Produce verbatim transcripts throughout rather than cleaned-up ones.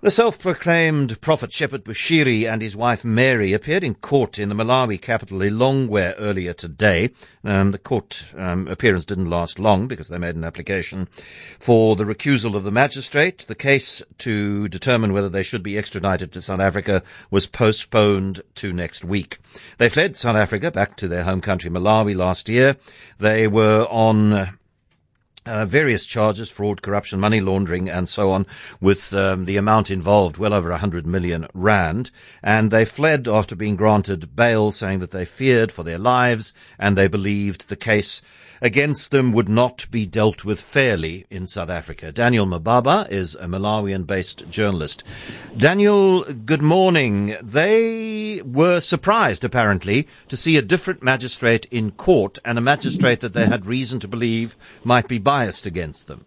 The self-proclaimed prophet Shepherd Bushiri and his wife Mary appeared in court in the Malawi capital Lilongwe earlier today. Um, the court um, appearance didn't last long because they made an application for the recusal of the magistrate. The case to determine whether they should be extradited to South Africa was postponed to next week. They fled South Africa back to their home country Malawi last year. They were on Uh, Uh, various charges, fraud, corruption, money laundering, and so on, with um, the amount involved well over one hundred million rand. And they fled after being granted bail, saying that they feared for their lives and they believed the case against them would not be dealt with fairly in South Africa. Daniel Mababa is a Malawian-based journalist. Daniel, good morning. They were surprised, apparently, to see a different magistrate in court, and a magistrate that they had reason to believe might be biased against them.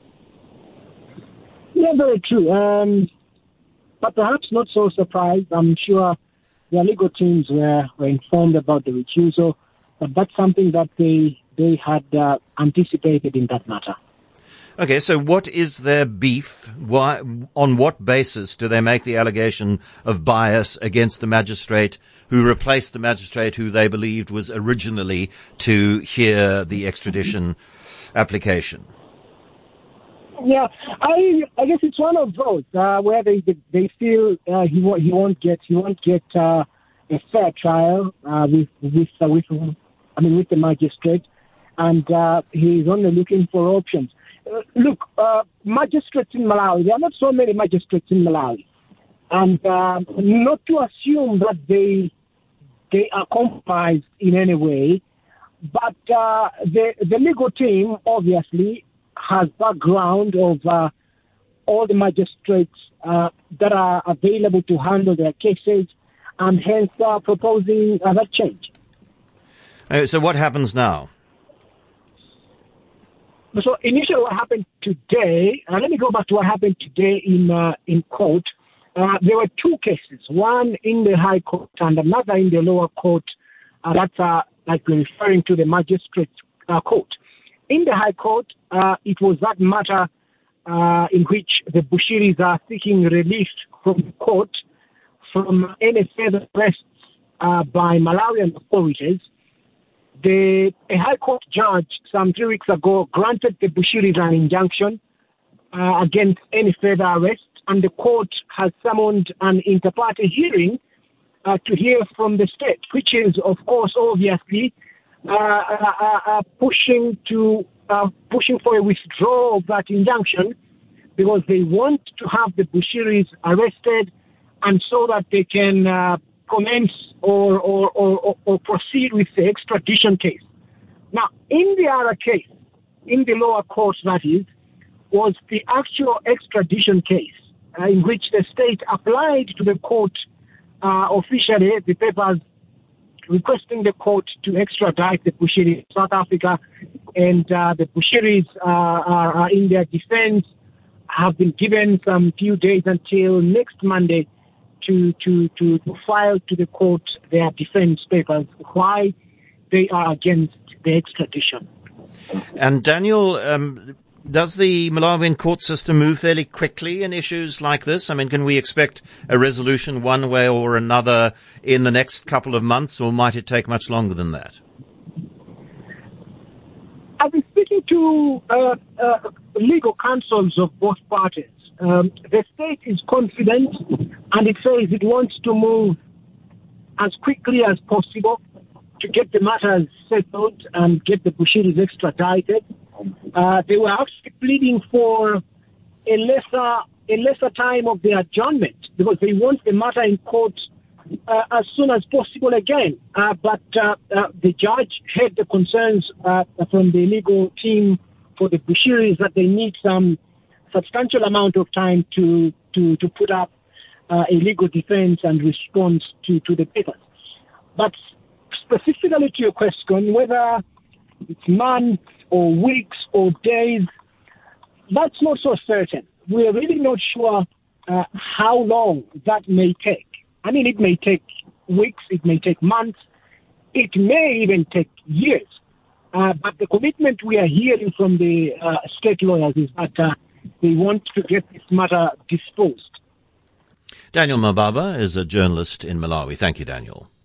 Yeah, very true. Um, but perhaps not so surprised. I'm sure their legal teams were, were informed about the recusal, but that's something that they they had uh, anticipated in that matter. Okay, so what is their beef? Why, on what basis do they make the allegation of bias against the magistrate who replaced the magistrate who they believed was originally to hear the extradition application? Yeah, I I guess it's one of those uh, where they they feel uh, he won't he won't get he won't get uh, a fair trial uh, with with uh, with I mean with the magistrate, and uh, he's only looking for options. Uh, look, uh, magistrates in Malawi, there are not so many magistrates in Malawi, and uh, not to assume that they they are compromised in any way, but uh, the the legal team obviously has background of uh, all the magistrates uh, that are available to handle their cases, and hence uh, proposing uh, that change. Uh, so what happens now? So initially what happened today, uh, let me go back to what happened today in uh, in court. Uh, there were two cases, one in the High Court and another in the lower court. Uh, that's uh, like referring to the magistrate uh, court. In the High Court, uh, it was that matter uh, in which the Bushiris are seeking relief from the court from any further arrests uh, by Malawian authorities. The a High Court judge some three weeks ago granted the Bushiris an injunction uh, against any further arrest, and the court has summoned an inter-party hearing uh, to hear from the state, which is, of course, obviously uh, uh, uh, pushing to uh, pushing for a withdrawal of that injunction, because they want to have the Bushiris arrested, and so that they can uh, commence or or, or or proceed with the extradition case. Now, in the other case, in the lower court, that is, was the actual extradition case uh, in which the state applied to the court uh, officially the papers requesting the court to extradite the Bushiris to South Africa, and uh, the Bushiris uh, are, are in their defense have been given some few days until next Monday To, to, to, to file to the court their defense papers, why they are against the extradition. And Daniel, um, does the Malawian court system move fairly quickly in issues like this? I mean, can we expect a resolution one way or another in the next couple of months, or might it take much longer than that? I've been speaking to uh, uh, legal counsels of both parties. Um, the state is confident, and it says it wants to move as quickly as possible to get the matters settled and get the Bushiris extradited. Uh, they were actually pleading for a lesser a lesser time of the adjournment, because they want the matter in court uh, as soon as possible again. Uh, but uh, uh, the judge heard the concerns uh, from the legal team for the Bushiris that they need some substantial amount of time to to, to put up uh, a legal defense and response to, to the papers. But specifically to your question, whether it's months or weeks or days, that's not so certain. We're really not sure uh, how long that may take. I mean, it may take weeks, it may take months, it may even take years. Uh, but the commitment we are hearing from the uh, state lawyers is that uh, they want to get this matter disposed Daniel Mababa is a journalist in Malawi. Thank you, Daniel.